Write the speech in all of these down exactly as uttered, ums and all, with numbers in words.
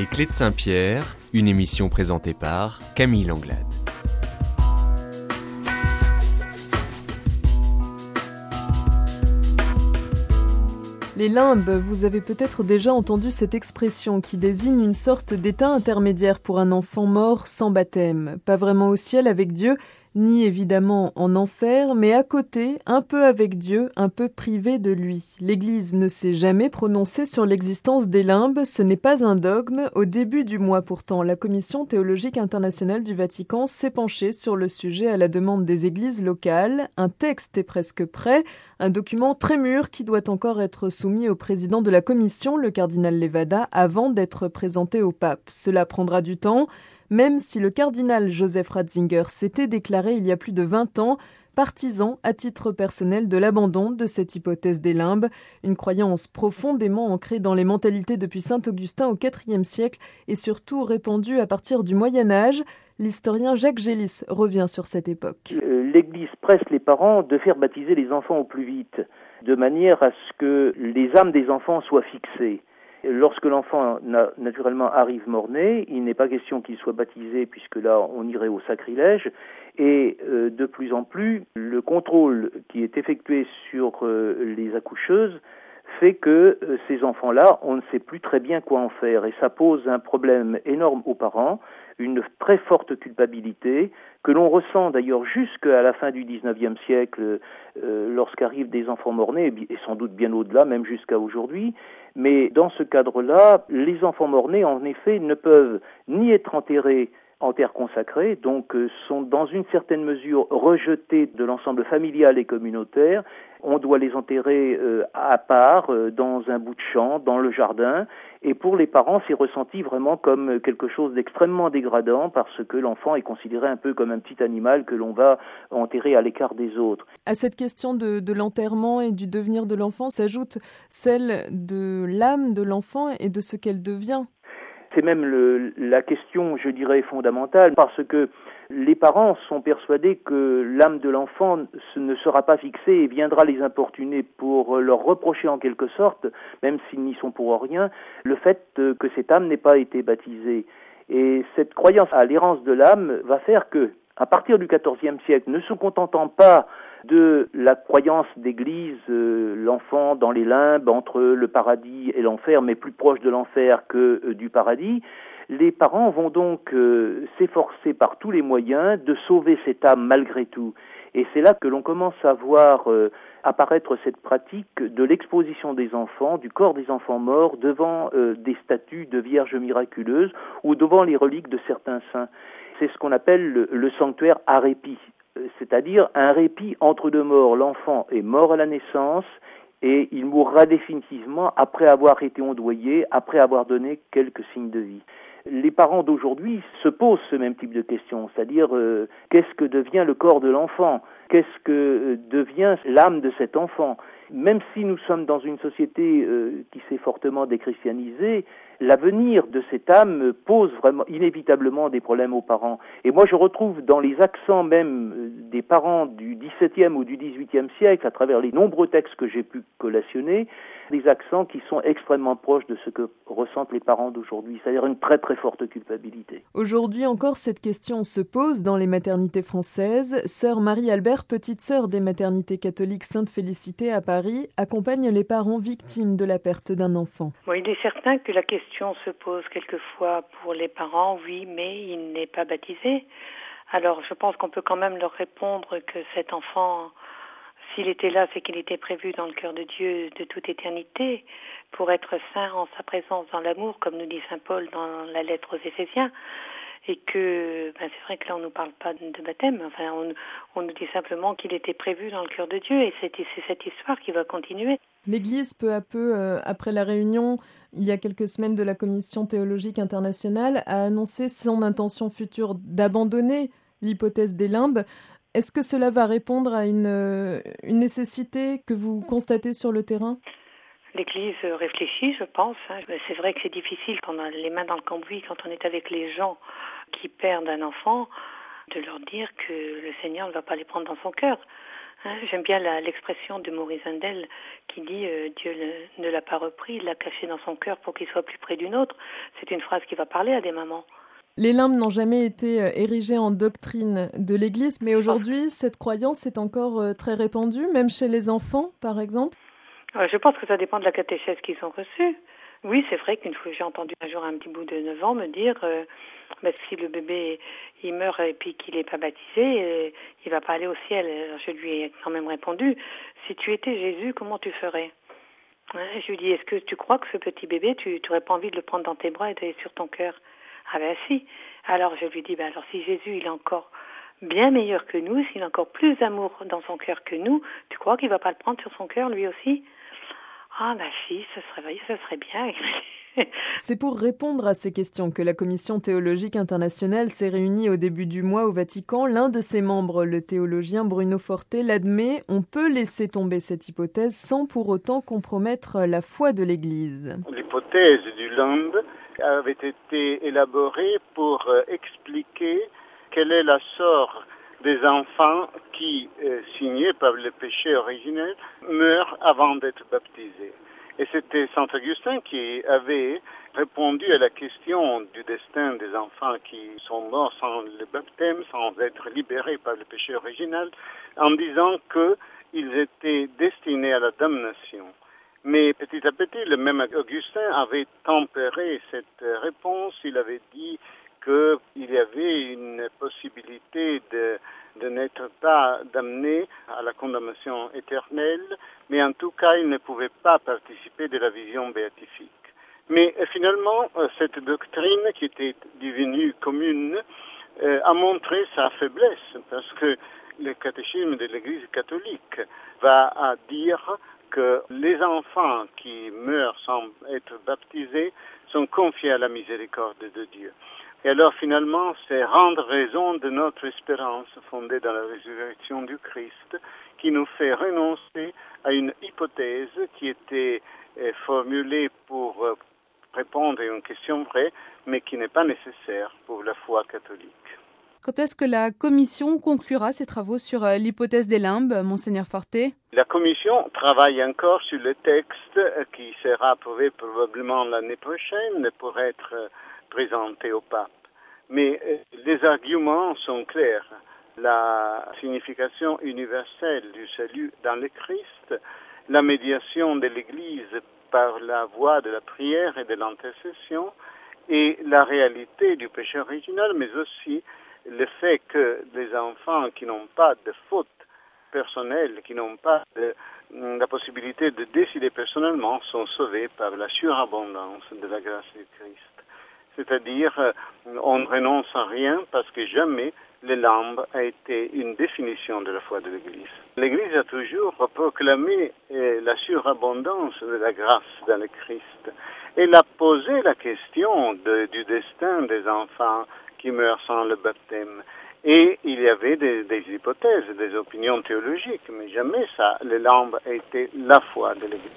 Les Clés de Saint-Pierre, une émission présentée par Camille Langlade. Les limbes, vous avez peut-être déjà entendu cette expression qui désigne une sorte d'état intermédiaire pour un enfant mort sans baptême. Pas vraiment au ciel avec Dieu, ni évidemment en enfer, mais à côté, un peu avec Dieu, un peu privé de lui. L'Église ne s'est jamais prononcée sur l'existence des limbes, ce n'est pas un dogme. Au début du mois pourtant, la Commission théologique internationale du Vatican s'est penchée sur le sujet à la demande des églises locales. Un texte est presque prêt, un document très mûr qui doit encore être soumis au président de la Commission, le cardinal Levada, avant d'être présenté au pape. Cela prendra du temps. Même si le cardinal Joseph Ratzinger s'était déclaré il y a plus de vingt ans partisan à titre personnel de l'abandon de cette hypothèse des limbes, une croyance profondément ancrée dans les mentalités depuis saint Augustin au quatrième siècle et surtout répandue à partir du Moyen Âge. L'historien Jacques Gélis revient sur cette époque. L'Église presse les parents de faire baptiser les enfants au plus vite, de manière à ce que les âmes des enfants soient fixées. Lorsque l'enfant naturellement arrive mort-né, il n'est pas question qu'il soit baptisé puisque là on irait au sacrilège et euh, de plus en plus le contrôle qui est effectué sur euh, les accoucheuses fait que euh, ces enfants-là, on ne sait plus très bien quoi en faire et ça pose un problème énorme aux parents, une très forte culpabilité que l'on ressent d'ailleurs jusqu'à la fin du dix-neuvième siècle euh, lorsqu'arrivent des enfants mort-nés et sans doute bien au-delà, même jusqu'à aujourd'hui. Mais dans ce cadre-là, les enfants mort-nés en effet ne peuvent ni être enterrés en terre consacrée, donc euh, sont dans une certaine mesure rejetés de l'ensemble familial et communautaire. On doit les enterrer euh, à part, euh, dans un bout de champ, dans le jardin. Et pour les parents, c'est ressenti vraiment comme quelque chose d'extrêmement dégradant parce que l'enfant est considéré un peu comme un petit animal que l'on va enterrer à l'écart des autres. À cette question de, de l'enterrement et du devenir de l'enfant s'ajoute celle de l'âme de l'enfant et de ce qu'elle devient. C'est même le, la question, je dirais, fondamentale, parce que les parents sont persuadés que l'âme de l'enfant ne sera pas fixée et viendra les importuner pour leur reprocher en quelque sorte, même s'ils n'y sont pour rien, le fait que cette âme n'ait pas été baptisée. Et cette croyance à l'errance de l'âme va faire que, à partir du quatorzième siècle, ne se contentant pas de la croyance d'Église, euh, l'enfant dans les limbes, entre le paradis et l'enfer, mais plus proche de l'enfer que euh, du paradis, les parents vont donc euh, s'efforcer par tous les moyens de sauver cette âme malgré tout. Et c'est là que l'on commence à voir euh, apparaître cette pratique de l'exposition des enfants, du corps des enfants morts, devant euh, des statues de vierges miraculeuses ou devant les reliques de certains saints. C'est ce qu'on appelle le, le sanctuaire à répit, c'est-à-dire un répit entre deux morts. L'enfant est mort à la naissance et il mourra définitivement après avoir été ondoyé, après avoir donné quelques signes de vie. Les parents d'aujourd'hui se posent ce même type de questions, c'est-à-dire euh, qu'est-ce que devient le corps de l'enfant ? Qu'est-ce que devient l'âme de cet enfant ? Même si nous sommes dans une société euh, qui s'est fortement déchristianisée, l'avenir de cette âme pose vraiment inévitablement des problèmes aux parents. Et moi je retrouve dans les accents même des parents du dix-septième ou du dix-huitième siècle, à travers les nombreux textes que j'ai pu collationner, des accents qui sont extrêmement proches de ce que ressentent les parents d'aujourd'hui, c'est-à-dire une très très forte culpabilité. Aujourd'hui encore, cette question se pose dans les maternités françaises. Sœur Marie-Albert, petite sœur des maternités catholiques Sainte-Félicité à Paris, accompagne les parents victimes de la perte d'un enfant. Bon, il est certain que la question se pose quelquefois pour les parents, oui, mais il n'est pas baptisé. Alors je pense qu'on peut quand même leur répondre que cet enfant, s'il était là, c'est qu'il était prévu dans le cœur de Dieu de toute éternité pour être saint en sa présence dans l'amour, comme nous dit saint Paul dans la lettre aux Éphésiens. Et que, ben c'est vrai que là on ne nous parle pas de baptême, enfin on, on nous dit simplement qu'il était prévu dans le cœur de Dieu et c'est, c'est cette histoire qui va continuer. L'Église, peu à peu, euh, après la réunion, il y a quelques semaines de la Commission théologique internationale, a annoncé son intention future d'abandonner l'hypothèse des limbes. Est-ce que cela va répondre à une, euh, une nécessité que vous constatez sur le terrain ? L'Église réfléchit, je pense. C'est vrai que c'est difficile quand on a les mains dans le cambouis, quand on est avec les gens qui perdent un enfant, de leur dire que le Seigneur ne va pas les prendre dans son cœur. Hein, j'aime bien la, l'expression de Maurice Zindel qui dit euh, « Dieu ne, ne l'a pas repris, il l'a caché dans son cœur pour qu'il soit plus près d'une autre ». C'est une phrase qui va parler à des mamans. Les limbes n'ont jamais été érigées en doctrine de l'Église, mais aujourd'hui, cette croyance est encore très répandue, même chez les enfants, par exemple. Je pense que ça dépend de la catéchèse qu'ils ont reçue. Oui, c'est vrai qu'une fois, j'ai entendu un jour un petit bout de neuf ans me dire euh, bah, si le bébé il meurt et puis qu'il n'est pas baptisé, euh, il va pas aller au ciel. Alors, je lui ai quand même répondu, si tu étais Jésus, comment tu ferais? Hein, je lui ai dit, est-ce que tu crois que ce petit bébé, tu n'aurais pas envie de le prendre dans tes bras et d'aller sur ton cœur? Ah ben si. Alors je lui dis, ben alors si Jésus il est encore bien meilleur que nous, s'il a encore plus d'amour dans son cœur que nous, tu crois qu'il va pas le prendre sur son cœur lui aussi? Ah ben si, ça serait, ça serait bien. C'est pour répondre à ces questions que la Commission théologique internationale s'est réunie au début du mois au Vatican. L'un de ses membres, le théologien Bruno Forte, l'admet, on peut laisser tomber cette hypothèse sans pour autant compromettre la foi de l'Église. L'hypothèse du limbe avait été élaborée pour euh, expliquer quel est la sort des enfants qui, euh, signés par le péché originel, meurent avant d'être baptisés. Et c'était Saint Augustin qui avait répondu à la question du destin des enfants qui sont morts sans le baptême, sans être libérés par le péché original, en disant qu'ils étaient destinés à la damnation. Mais petit à petit, le même Augustin avait tempéré cette réponse. Il avait dit qu'il y avait une possibilité de, de n'être pas damné à la condamnation éternelle, mais en tout cas, il ne pouvait pas participer de la vision béatifique. Mais finalement, cette doctrine qui était devenue commune euh, a montré sa faiblesse, parce que le catéchisme de l'Église catholique va à dire que les enfants qui meurent sans être baptisés sont confiés à la miséricorde de Dieu. Et alors finalement, c'est rendre raison de notre espérance fondée dans la résurrection du Christ qui nous fait renoncer à une hypothèse qui était euh, formulée pour euh, répondre à une question vraie, mais qui n'est pas nécessaire pour la foi catholique. Quand est-ce que la Commission conclura ses travaux sur euh, l'hypothèse des limbes, Monseigneur Forte? La Commission travaille encore sur le texte qui sera approuvé probablement l'année prochaine pour être présenté au pape. Mais les arguments sont clairs. La signification universelle du salut dans le Christ, la médiation de l'Église par la voie de la prière et de l'intercession, et la réalité du péché original, mais aussi le fait que les enfants qui n'ont pas de faute personnelle, qui n'ont pas de, la possibilité de décider personnellement, sont sauvés par la surabondance de la grâce du Christ. C'est-à-dire, on ne renonce à rien parce que jamais le limbe a été une définition de la foi de l'Église. L'Église a toujours proclamé la surabondance de la grâce dans le Christ. Elle a posé la question de, du destin des enfants qui meurent sans le baptême. Et il y avait des, des hypothèses, des opinions théologiques, mais jamais ça, le limbe a été la foi de l'Église.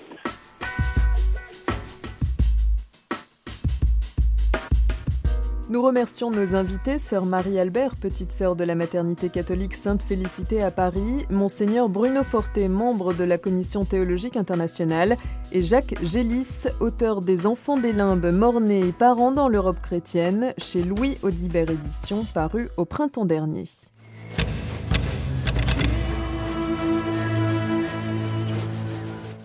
Nous remercions nos invités, sœur Marie-Albert, petite sœur de la maternité catholique Sainte-Félicité à Paris, Monseigneur Bruno Forte, membre de la Commission théologique internationale, et Jacques Gélis, auteur des Enfants des limbes, morts-nés et parents dans l'Europe chrétienne, chez Louis Audibert Éditions, paru au printemps dernier.